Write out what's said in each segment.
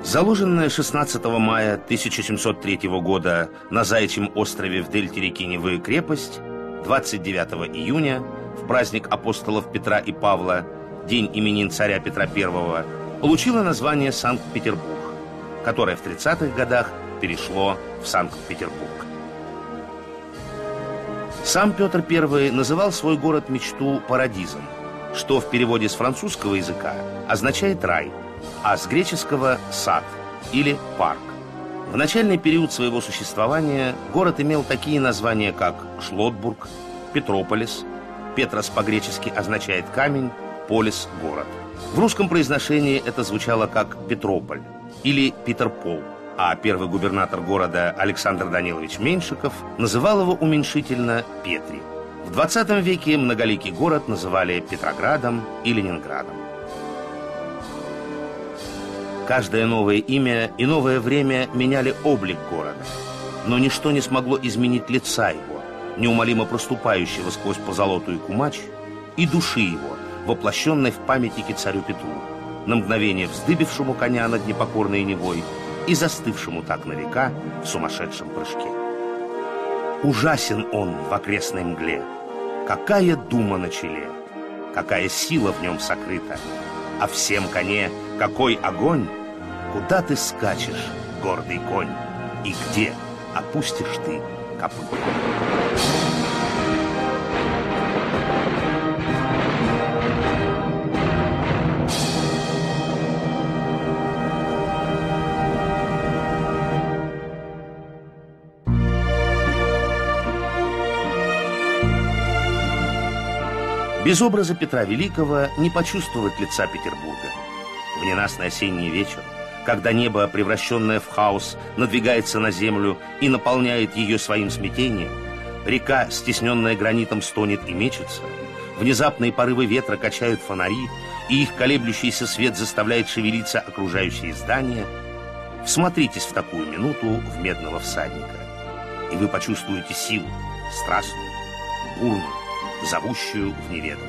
Заложенная 16 мая 1703 года на Заячьем острове в дельте реки Невы крепость 29 июня, в праздник апостолов Петра и Павла, день именин царя Петра I, получила название Санкт-Петербург, которое в 30-х годах перешло в Санкт-Петербург. Сам Петр I называл свой город-мечту Парадизом, что в переводе с французского языка означает «рай», а с греческого «сад» или «парк». В начальный период своего существования город имел такие названия, как Шлотбург, Петрополис, Петрос по-гречески означает «камень», Полис – «город». В русском произношении это звучало как Петрополь или Питерпол, а первый губернатор города Александр Данилович Меньшиков называл его уменьшительно Петри. В 20 веке многоликий город называли Петроградом и Ленинградом. Каждое новое имя и новое время меняли облик города, но ничто не смогло изменить лица его, неумолимо проступающего сквозь позолоту и кумач, и души его, воплощенной в памятнике царю Петру, на мгновение вздыбившему коня над непокорной Невой и застывшему так на века в сумасшедшем прыжке. Ужасен он в окрестной мгле, какая дума на челе, какая сила в нем сокрыта, а в всем коне какой огонь, куда ты скачешь, гордый конь, и где опустишь ты копыта. Без образа Петра Великого не почувствовать лица Петербурга. В ненастный осенний вечер, когда небо, превращенное в хаос, надвигается на землю и наполняет ее своим смятением, река, стесненная гранитом, стонет и мечется, внезапные порывы ветра качают фонари, и их колеблющийся свет заставляет шевелиться окружающие здания, всмотритесь в такую минуту в медного всадника, и вы почувствуете силу, страстную, бурную, зовущую в неведомое.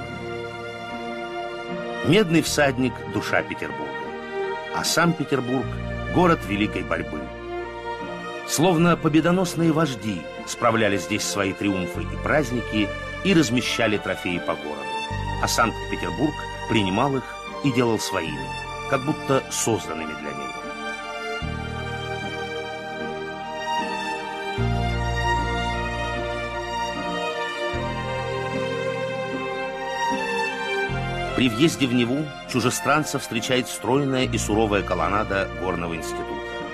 Медный всадник – душа Петербурга, а сам Петербург – город великой борьбы. Словно победоносные вожди справляли здесь свои триумфы и праздники и размещали трофеи по городу, а Санкт-Петербург принимал их и делал своими, как будто созданными для него. При въезде в Неву чужестранца встречает стройная и суровая колоннада горного института.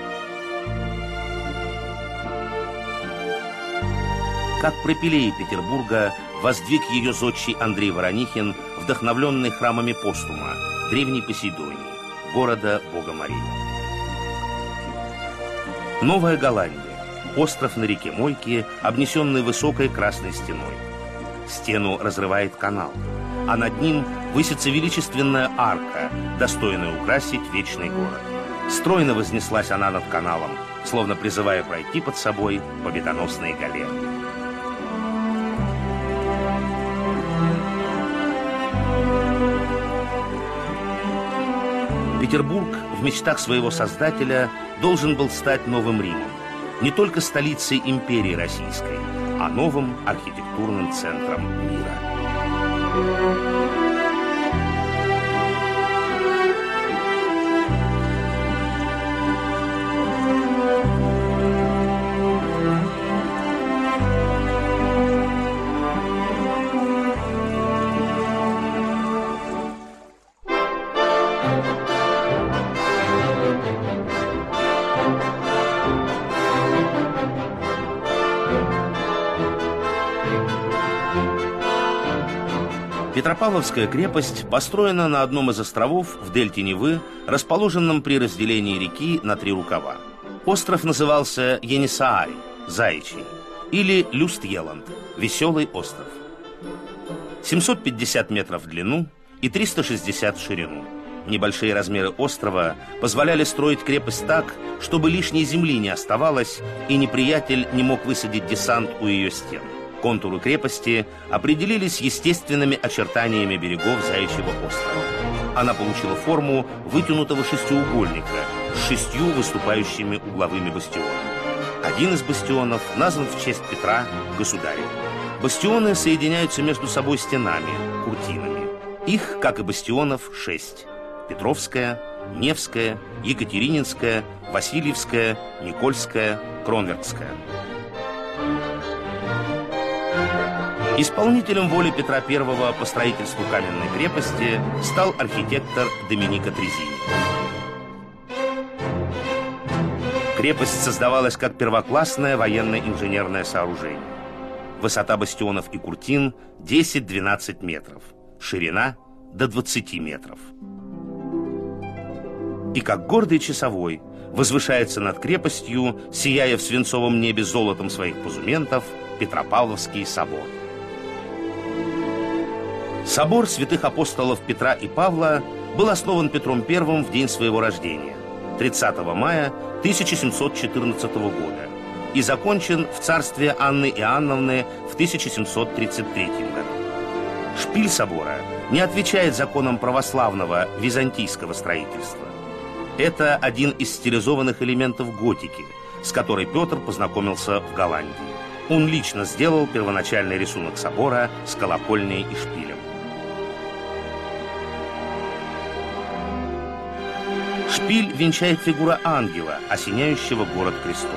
Как пропилеи Петербурга воздвиг ее зодчий Андрей Воронихин, вдохновленный храмами Постума, древней Посейдонии, города бога морей. Новая Голландия, остров на реке Мойке, обнесенный высокой красной стеной. Стену разрывает канал, а над ним высится величественная арка, достойная украсить вечный город. Стройно вознеслась она над каналом, словно призывая пройти под собой победоносные галеры. Петербург в мечтах своего создателя должен был стать новым Римом, не только столицей империи российской, а новым архитектурным центром мира. Петропавловская крепость построена на одном из островов в дельте Невы, расположенном при разделении реки на три рукава. Остров назывался Енисаари, Заячий, или Люстьеланд, Веселый остров. 750 метров в длину и 360 в ширину. Небольшие размеры острова позволяли строить крепость так, чтобы лишней земли не оставалось и неприятель не мог высадить десант у ее стен. Контуры крепости определились естественными очертаниями берегов Заячьего острова. Она получила форму вытянутого шестиугольника с 6 выступающими угловыми бастионами. Один из бастионов назван в честь Петра, государя. Бастионы соединяются между собой стенами, куртинами. Их, как и бастионов, 6. Петровская, Невская, Екатерининская, Васильевская, Никольская, Кронверкская. Исполнителем воли Петра I по строительству каменной крепости стал архитектор Доминико Трезини. Крепость создавалась как первоклассное военно-инженерное сооружение. Высота бастионов и куртин 10-12 метров, ширина до 20 метров. И как гордый часовой возвышается над крепостью, сияя в свинцовом небе золотом своих позументов, Петропавловский собор. Собор святых апостолов Петра и Павла был основан Петром I в день своего рождения, 30 мая 1714 года, и закончен в царстве Анны Иоанновны в 1733 году. Шпиль собора не отвечает законам православного византийского строительства. Это один из стилизованных элементов готики, с которой Петр познакомился в Голландии. Он лично сделал первоначальный рисунок собора с колокольней и шпилем. Шпиль венчает фигура ангела, осеняющего город крестом.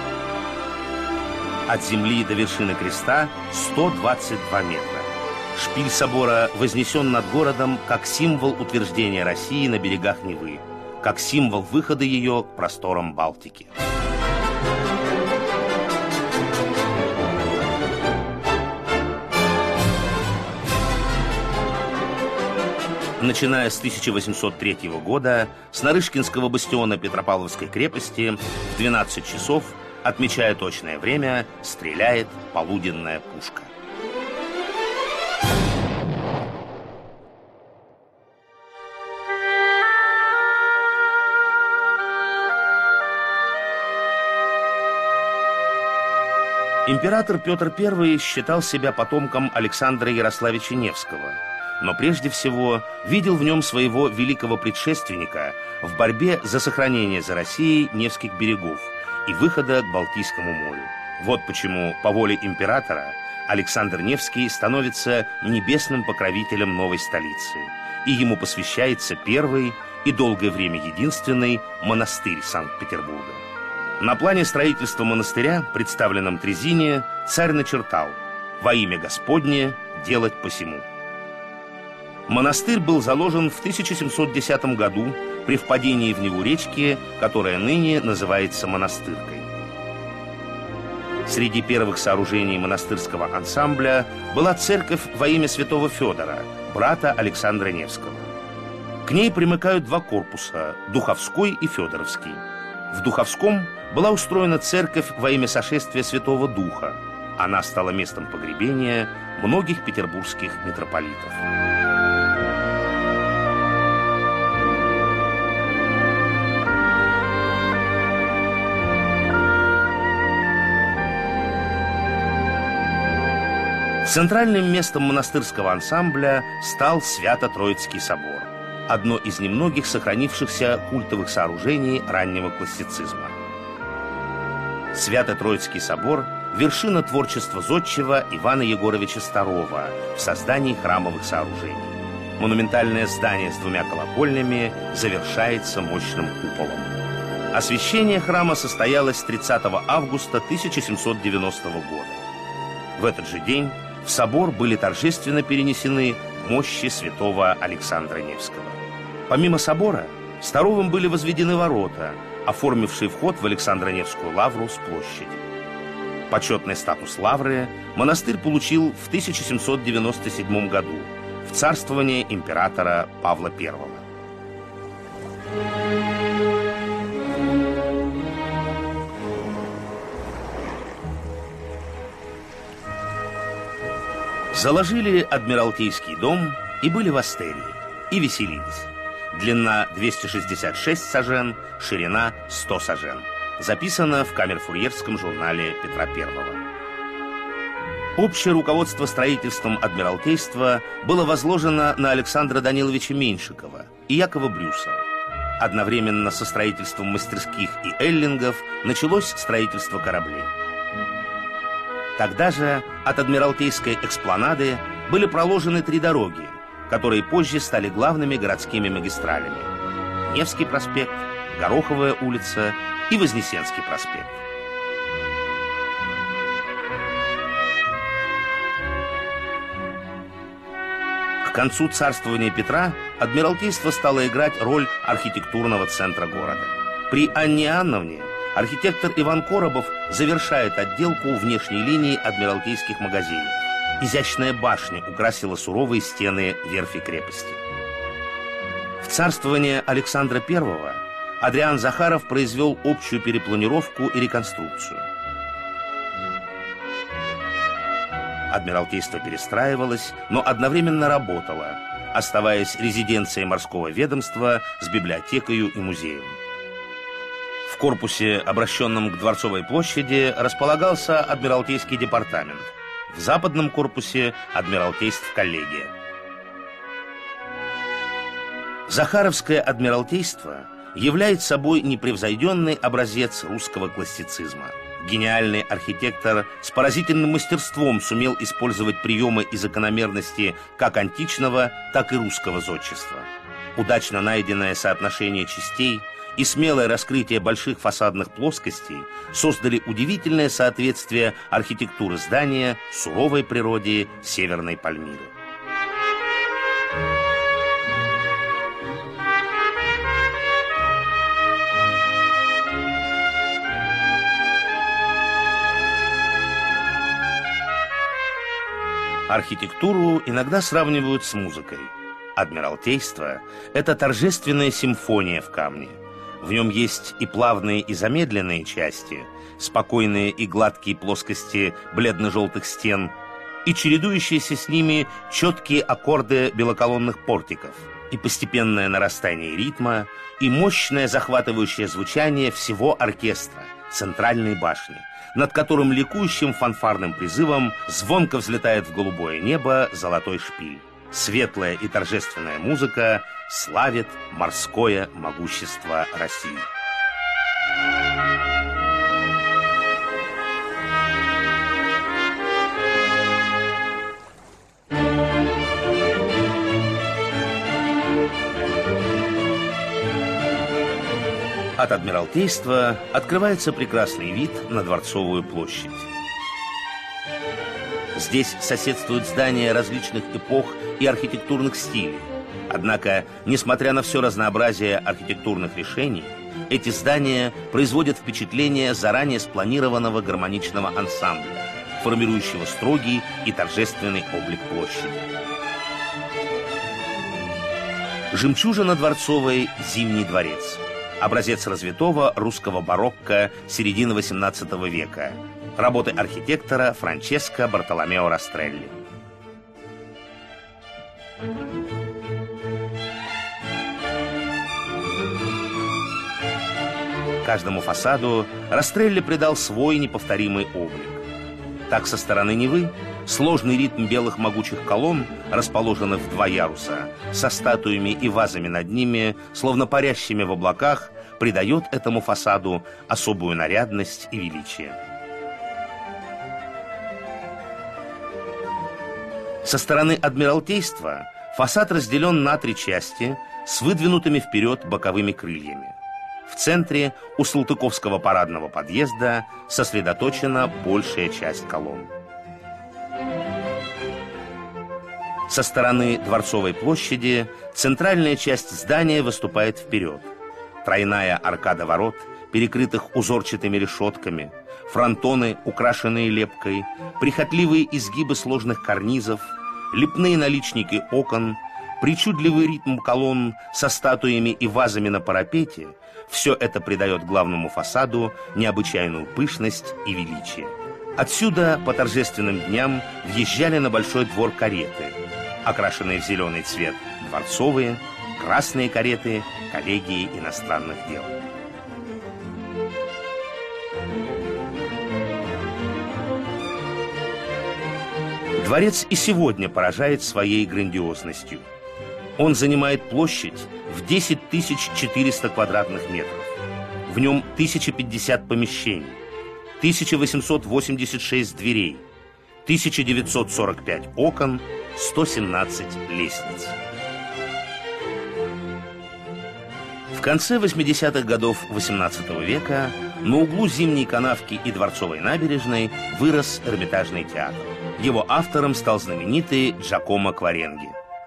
От земли до вершины креста 122 метра. Шпиль собора вознесен над городом как символ утверждения России на берегах Невы, как символ выхода ее к просторам Балтики. Начиная с 1803 года, с Нарышкинского бастиона Петропавловской крепости в 12 часов, отмечая точное время, стреляет полуденная пушка. Император Петр I считал себя потомком Александра Ярославича Невского, но прежде всего видел в нем своего великого предшественника в борьбе за сохранение за Россией Невских берегов и выхода к Балтийскому морю. Вот почему по воле императора Александр Невский становится небесным покровителем новой столицы, и ему посвящается первый и долгое время единственный монастырь Санкт-Петербурга. На плане строительства монастыря, представленном Трезини, царь начертал: «Во имя Господне делать посему». Монастырь был заложен в 1710 году при впадении в Неву речки, которая ныне называется Монастыркой. Среди первых сооружений монастырского ансамбля была церковь во имя святого Федора, брата Александра Невского. К ней примыкают два корпуса – Духовской и Федоровский. В Духовском была устроена церковь во имя сошествия Святого Духа. Она стала местом погребения многих петербургских митрополитов. Центральным местом монастырского ансамбля стал Свято-Троицкий собор, одно из немногих сохранившихся культовых сооружений раннего классицизма. Свято-Троицкий собор – вершина творчества зодчего Ивана Егоровича Старова в создании храмовых сооружений. Монументальное здание с двумя колокольнями завершается мощным куполом. Освящение храма состоялось 30 августа 1790 года. В этот же день в собор были торжественно перенесены мощи святого Александра Невского. Помимо собора, Старовым были возведены ворота, оформившие вход в Александро-Невскую лавру с площади. Почетный статус лавры монастырь получил в 1797 году в царствование императора Павла I. Заложили Адмиралтейский дом и были в Астерии, и веселились. Длина 266 сажен, ширина 100 сажен. Записано в камерфурьерском журнале Петра I. Общее руководство строительством Адмиралтейства было возложено на Александра Даниловича Меньшикова и Якова Брюсова. Одновременно со строительством мастерских и эллингов началось строительство кораблей. Тогда же от Адмиралтейской экспланады были проложены 3 дороги, которые позже стали главными городскими магистралями: Невский проспект, Гороховая улица и Вознесенский проспект. К концу царствования Петра Адмиралтейство стало играть роль архитектурного центра города. При Анне Иоанновне архитектор Иван Коробов завершает отделку внешней линии адмиралтейских магазинов. Изящная башня украсила суровые стены верфи крепости. В царствование Александра I Адриан Захаров произвел общую перепланировку и реконструкцию. Адмиралтейство перестраивалось, но одновременно работало, оставаясь резиденцией морского ведомства с библиотекой и музеем. В корпусе, обращенном к Дворцовой площади, располагался Адмиралтейский департамент. В западном корпусе – Адмиралтейств коллегия. Захаровское Адмиралтейство является собой непревзойденный образец русского классицизма. Гениальный архитектор с поразительным мастерством сумел использовать приемы и закономерности как античного, так и русского зодчества. Удачно найденное соотношение частей и смелое раскрытие больших фасадных плоскостей создали удивительное соответствие архитектуры здания суровой природе Северной Пальмиры. Архитектуру иногда сравнивают с музыкой. Адмиралтейство – это торжественная симфония в камне. В нем есть и плавные, и замедленные части, спокойные и гладкие плоскости бледно-желтых стен, и чередующиеся с ними четкие аккорды белоколонных портиков, и постепенное нарастание ритма, и мощное захватывающее звучание всего оркестра, центральной башни, над которым ликующим фанфарным призывом звонко взлетает в голубое небо золотой шпиль. Светлая и торжественная музыка славит морское могущество России. От Адмиралтейства открывается прекрасный вид на Дворцовую площадь. Здесь соседствуют здания различных эпох и архитектурных стилей. Однако, несмотря на все разнообразие архитектурных решений, эти здания производят впечатление заранее спланированного гармоничного ансамбля, формирующего строгий и торжественный облик площади. Жемчужина Дворцовой – Зимний дворец. Образец развитого русского барокко середины XVIII века. Работы архитектора Франческо Бартоломео Растрелли. Каждому фасаду Растрелли придал свой неповторимый облик. Так, со стороны Невы сложный ритм белых могучих колонн, расположенных в 2 яруса, со статуями и вазами над ними, словно парящими в облаках, придает этому фасаду особую нарядность и величие. Со стороны Адмиралтейства фасад разделен на 3 части с выдвинутыми вперед боковыми крыльями. В центре у Салтыковского парадного подъезда сосредоточена большая часть колонн. Со стороны Дворцовой площади центральная часть здания выступает вперед. Тройная аркада ворот, перекрытых узорчатыми решетками, фронтоны, украшенные лепкой, прихотливые изгибы сложных карнизов, лепные наличники окон, причудливый ритм колонн со статуями и вазами на парапете – все это придает главному фасаду необычайную пышность и величие. Отсюда по торжественным дням въезжали на большой двор кареты, окрашенные в зеленый цвет дворцовые, красные кареты коллегии иностранных дел. Дворец и сегодня поражает своей грандиозностью. Он занимает площадь в 10 400 квадратных метров. В нем 1050 помещений, 1886 дверей, 1945 окон, 117 лестниц. В конце 80-х годов XVIII века на углу Зимней канавки и Дворцовой набережной вырос Эрмитажный театр. Его автором стал знаменитый Джакомо Кваренги.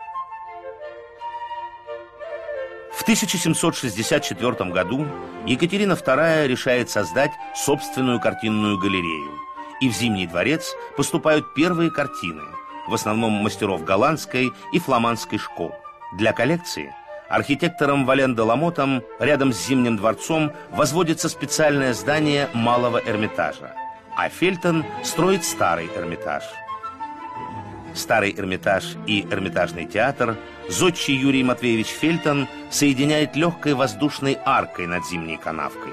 В 1764 году Екатерина II решает создать собственную картинную галерею, и в Зимний дворец поступают первые картины, в основном мастеров голландской и фламандской школ. Для коллекции архитектором Вален де Ламотом рядом с Зимним дворцом возводится специальное здание Малого Эрмитажа, а Фельтон строит Старый Эрмитаж. Старый Эрмитаж и Эрмитажный театр зодчий Юрий Матвеевич Фельтон соединяет легкой воздушной аркой над Зимней канавкой.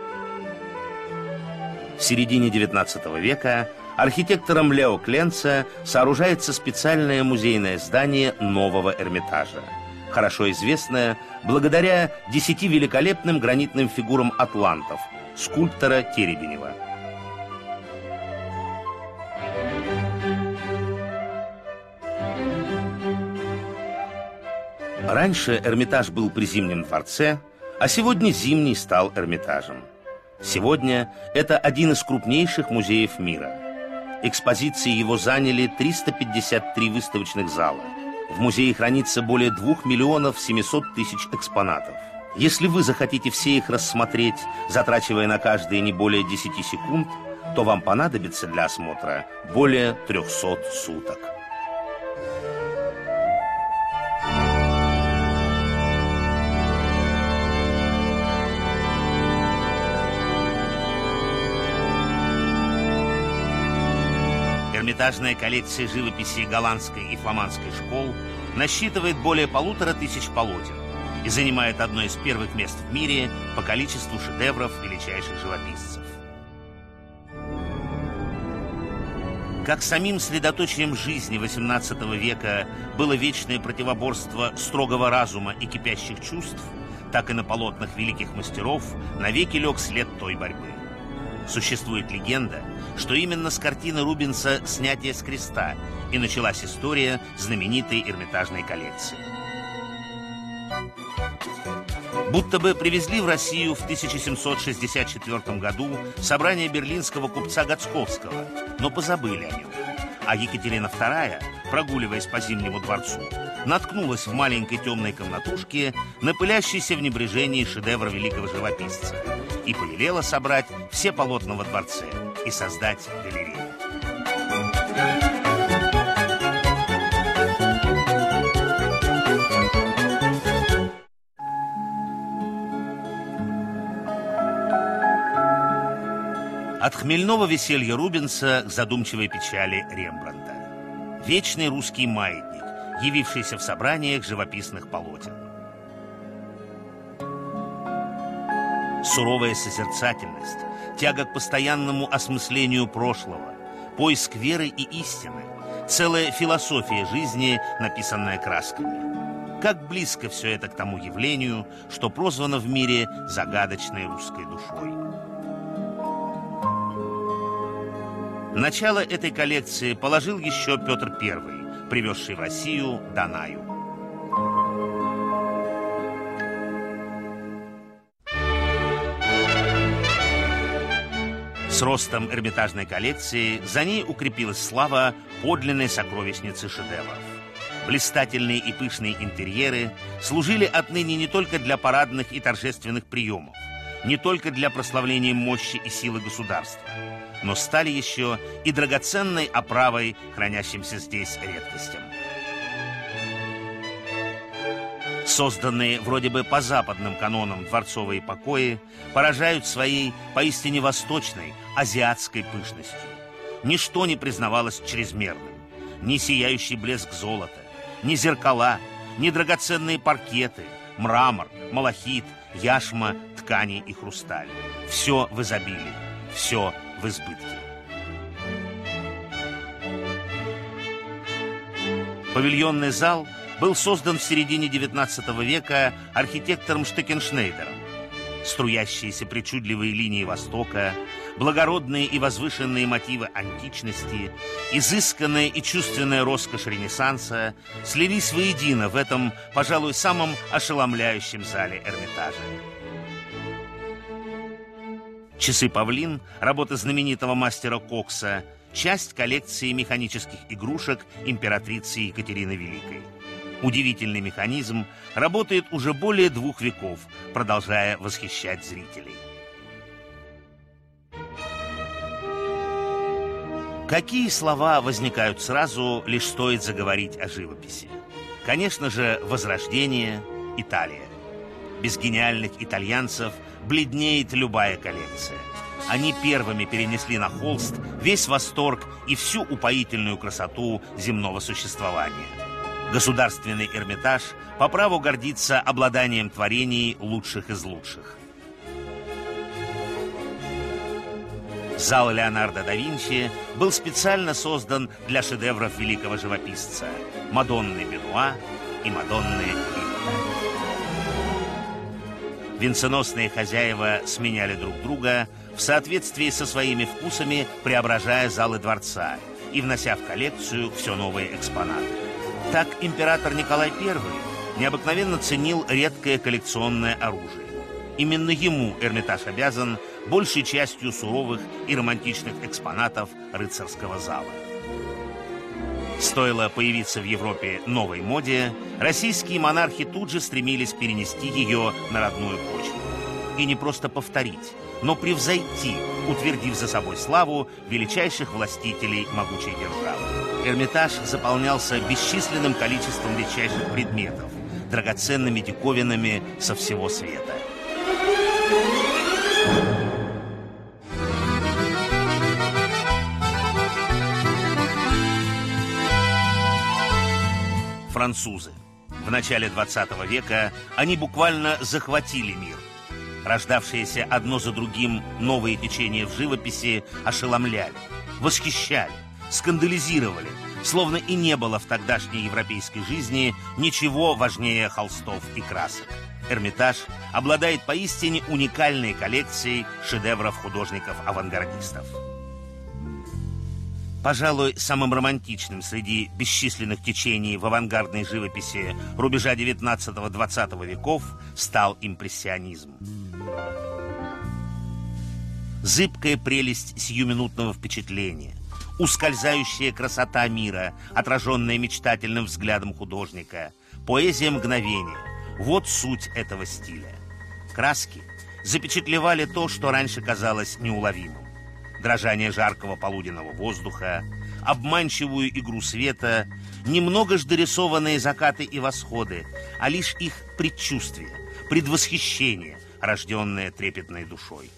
В середине XIX века архитектором Лео Кленце сооружается специальное музейное здание Нового Эрмитажа, хорошо известное благодаря 10 великолепным гранитным фигурам атлантов скульптора Теребенева. Раньше Эрмитаж был при Зимнем дворце, а сегодня Зимний стал Эрмитажем. Сегодня это один из крупнейших музеев мира. Экспозиции его заняли 353 выставочных зала. В музее хранится более 2 700 000 экспонатов. Если вы захотите все их рассмотреть, затрачивая на каждые не более 10 секунд, то вам понадобится для осмотра более 300 суток. Эрмитажная коллекция живописи голландской и фламандской школ насчитывает более 1500 полотен и занимает одно из первых мест в мире по количеству шедевров величайших живописцев. Как самим средоточием жизни XVIII века было вечное противоборство строгого разума и кипящих чувств, так и на полотнах великих мастеров навеки лег след той борьбы. Существует легенда, что именно с картины Рубенса «Снятие с креста» и началась история знаменитой Эрмитажной коллекции. Будто бы привезли в Россию в 1764 году собрание берлинского купца Гацковского, но позабыли о нем. А Екатерина II, прогуливаясь по Зимнему дворцу, наткнулась в маленькой темной комнатушке на пылящийся в небрежении шедевр великого живописца и повелела собрать все полотна во дворце и создать галерею. От хмельного веселья Рубенса к задумчивой печали Рембрандта. Вечный русский маятник, явившийся в собраниях живописных полотен. Суровая созерцательность, тяга к постоянному осмыслению прошлого, поиск веры и истины, целая философия жизни, написанная красками. Как близко все это к тому явлению, что прозвано в мире загадочной русской душой. Начало этой коллекции положил еще Петр I, привезший в Россию Данаю. С ростом Эрмитажной коллекции за ней укрепилась слава подлинной сокровищницы шедевров. Блистательные и пышные интерьеры служили отныне не только для парадных и торжественных приемов, не только для прославления мощи и силы государства, но стали еще и драгоценной оправой, хранящимся здесь редкостям. Созданные вроде бы по западным канонам дворцовые покои поражают своей поистине восточной, азиатской пышностью. Ничто не признавалось чрезмерным. Ни сияющий блеск золота, ни зеркала, ни драгоценные паркеты, мрамор, малахит, яшма, ткани и хрусталь. Все в изобилии, все в избытке. Павильонный зал был создан в середине XIX века архитектором Штекеншнейдером. Струящиеся причудливые линии Востока, благородные и возвышенные мотивы античности, изысканная и чувственная роскошь Ренессанса слились воедино в этом, пожалуй, самом ошеломляющем зале Эрмитажа. Часы «Павлин», работа знаменитого мастера Кокса, часть коллекции механических игрушек императрицы Екатерины Великой. Удивительный механизм работает уже более 2 веков, продолжая восхищать зрителей. Какие слова возникают сразу, лишь стоит заговорить о живописи? Конечно же, Возрождение, Италия. Без гениальных итальянцев бледнеет любая коллекция. Они первыми перенесли на холст весь восторг и всю упоительную красоту земного существования. Государственный Эрмитаж по праву гордится обладанием творений лучших из лучших. Зал Леонардо да Винчи был специально создан для шедевров великого живописца Мадонны Бенуа и Мадонны Литта. Венценосные хозяева сменяли друг друга в соответствии со своими вкусами, преображая залы дворца и внося в коллекцию все новые экспонаты. Так император Николай I необыкновенно ценил редкое коллекционное оружие. Именно ему Эрмитаж обязан большей частью суровых и романтичных экспонатов рыцарского зала. Стоило появиться в Европе новой моде, российские монархи тут же стремились перенести ее на родную почву. И не просто повторить, но превзойти, утвердив за собой славу величайших властителей могучей державы. Эрмитаж заполнялся бесчисленным количеством редчайших предметов, драгоценными диковинами со всего света. Французы. В начале 20 века они буквально захватили мир. Рождавшиеся одно за другим новые течения в живописи ошеломляли, восхищали, скандализировали, словно и не было в тогдашней европейской жизни ничего важнее холстов и красок. Эрмитаж обладает поистине уникальной коллекцией шедевров художников-авангардистов. Пожалуй, самым романтичным среди бесчисленных течений в авангардной живописи рубежа 19-20 веков стал импрессионизм. Зыбкая прелесть сиюминутного впечатления, ускользающая красота мира, отраженная мечтательным взглядом художника, поэзия мгновения — вот суть этого стиля. Краски запечатлевали то, что раньше казалось неуловимым. Дрожание жаркого полуденного воздуха, обманчивую игру света, немного ж дорисованные закаты и восходы, а лишь их предчувствие, предвосхищение, рожденное трепетной душой.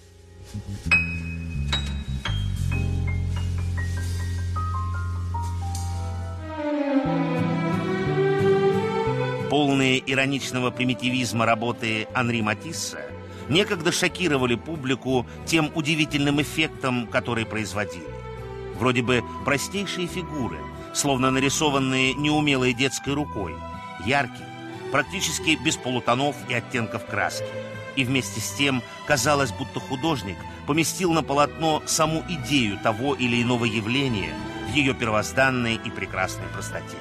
Полные ироничного примитивизма работы Анри Матисса некогда шокировали публику тем удивительным эффектом, который производили. Вроде бы простейшие фигуры, словно нарисованные неумелой детской рукой, яркие, практически без полутонов и оттенков краски. И вместе с тем казалось, будто художник поместил на полотно саму идею того или иного явления в ее первозданной и прекрасной простоте.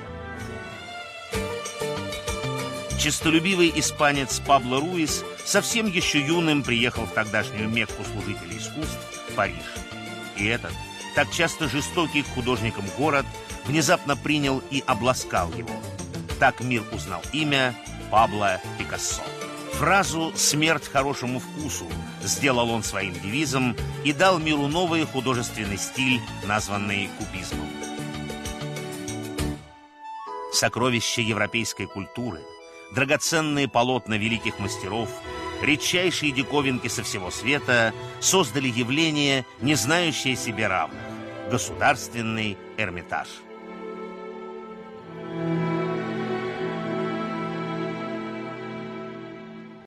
Честолюбивый испанец Пабло Руис совсем еще юным приехал в тогдашнюю Мекку служителей искусств – Париж. И этот, так часто жестокий к художникам город, внезапно принял и обласкал его. Так мир узнал имя Пабло Пикассо. Фразу «смерть хорошему вкусу» сделал он своим девизом и дал миру новый художественный стиль, названный кубизмом. Сокровища европейской культуры, драгоценные полотна великих мастеров, редчайшие диковинки со всего света создали явление, не знающее себе равных – государственный Эрмитаж.